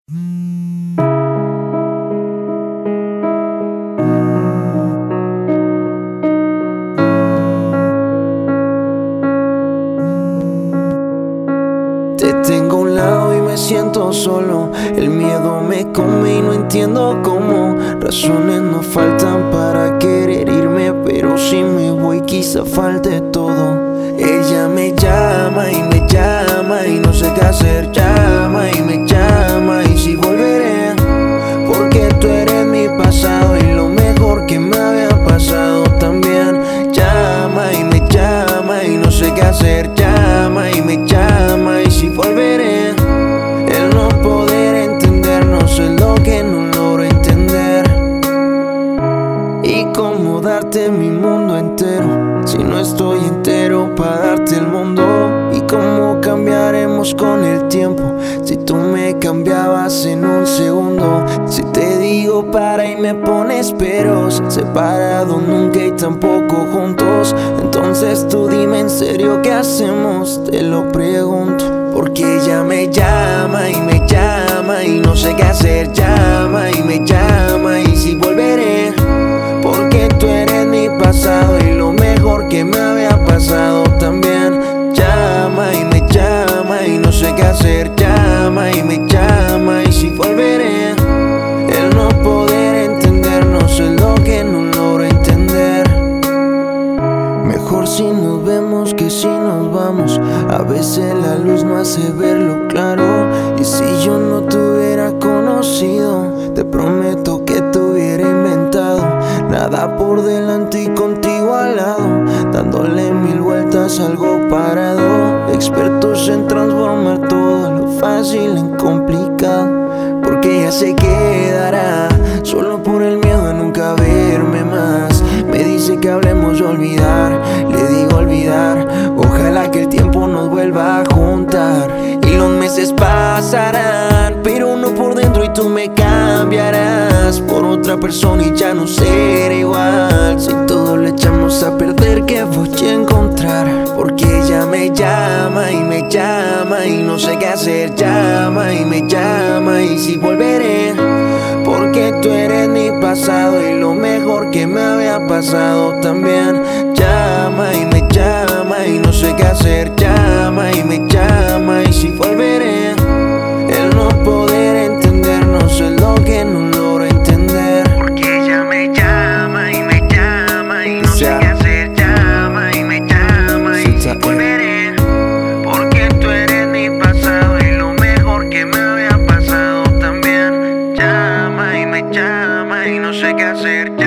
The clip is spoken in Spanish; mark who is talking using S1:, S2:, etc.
S1: Te tengo a un lado y me siento solo. El miedo me come y no entiendo cómo. Razones no faltan para querer irme, pero si me voy quizá falte todo. Ella me llama y no sé qué hacer. Llama y me llama y si volveré, porque tú eres mi pasado y lo mejor que me había pasado también. Llama y no sé qué hacer. Llama y me llama y si volveré. El no poder entendernos es lo que no logro entender. Y cómo darte mi mundo entero si no estoy entero para darte el mundo. Y cómo cambiaremos con el tiempo si tú me cambiabas en un segundo. Si te digo para y me pones peros, separados nunca y tampoco juntos. Entonces tú dime en serio qué hacemos, te lo pregunto. Porque ella me llama y no sé qué hacer. Llama y me llama y si volveré, porque tú eres mi pasado y lo mejor que me había pasado también. Llama y no sé qué hacer. Llama y me llama y si volveré. El no poder entendernos es lo que no logro entender. Mejor si nos vemos que si nos vamos. A veces la luz no hace verlo claro. Y si yo no te hubiera conocido, te prometo que te hubiera inventado. Nada por delante y contigo al lado, dándole mil vueltas a algo parado. Expertos en transformar todo lo fácil en complicado. Porque ella se quedará solo por el miedo a nunca verme más. Me dice que hablemos de olvidar, le digo olvidar. Ojalá que el tiempo nos vuelva a juntar. Y los meses pasarán, pero no por dentro y tú me cambiarás por otra persona y ya no seré igual. Si todo lo echamos a perder, ¿qué voy a encontrar? Porque ella me llama y no sé qué hacer. Llama y me llama y si volveré, porque tú eres mi pasado y lo mejor que me había pasado también. Llama y me llama y no sé qué hacer. Llama y me llama y si volveré. El no poder entendernos es lo que no logro entender.
S2: Porque ella me llama y no sé qué hacer. Llama y me llama y si volveré, porque tú eres mi pasado y lo mejor que me había pasado también. Llama y me llama y no sé qué hacer.